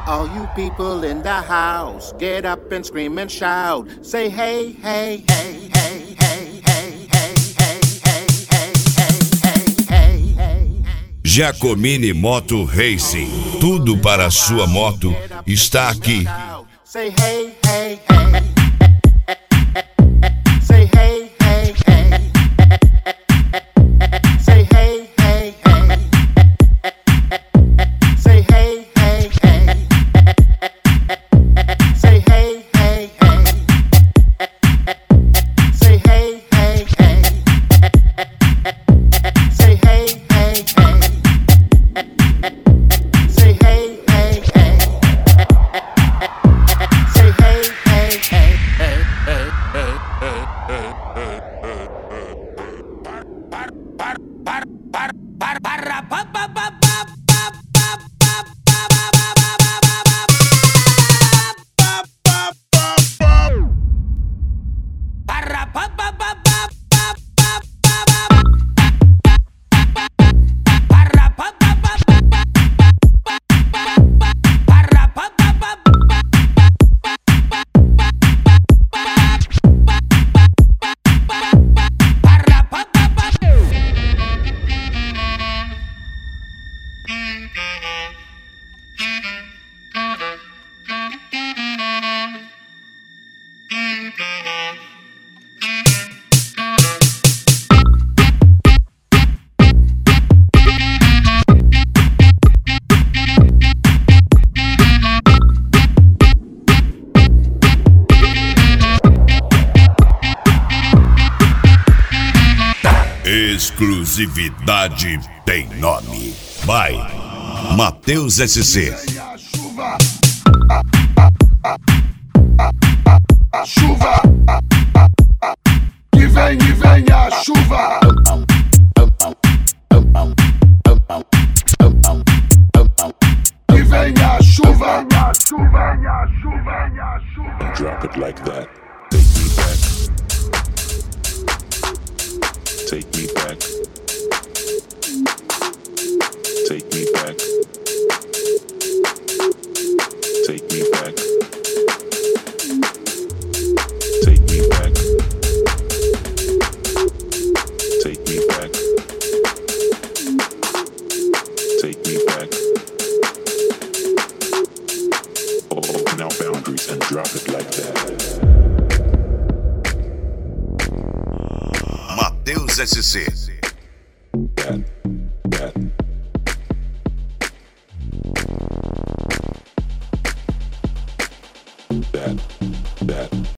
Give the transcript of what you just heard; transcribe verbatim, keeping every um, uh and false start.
All you people in the house, get up and scream and shout. Say hey, hey, hey, hey, hey, hey, hey, hey, hey, hey, hey, hey, hey. Giacomini Moto Racing. Tudo para a sua moto está aqui. Say hey, hey, hey. Say hey, hey, hey. Say hey, hey, hey. Say hey, hey, hey. Say hey, hey, hey. Say hey, hey, hey. Say hey, hey, hey. Say hey, hey, hey. Say hey, hey, hey, hey, hey, hey, hey, hey, hey. Para, para, para, para, para, para, pa, pa, pa, pa, pa, pa, pa, para, pa, pa, pa, pa. Exclusividade tem nome. Vai, Matheus S C. Chuva, que vem e vem a chuva. Que vem a chuva, a chuva, a chuva, a chuva. Drop it like that. Take me back. Take me back. Take me back. Take me back. Take me back. Take me back. Open our boundaries and drop it like that. Matheus S C. That, that. That, that.